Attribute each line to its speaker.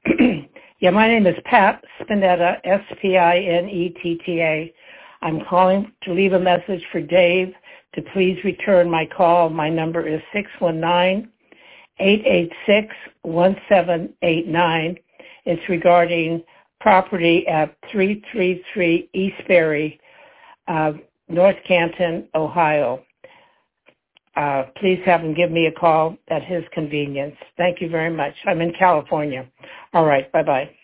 Speaker 1: Yeah, my name is Pat Spinetta, Spinetta. I'm calling to leave a message for Dave to please return my call. My number is 619-886-1789. It's regarding property at 333 Eastbury, North Canton, Ohio. Please have him give me a call at his convenience. Thank you very much. I'm in California. All right. Bye-bye.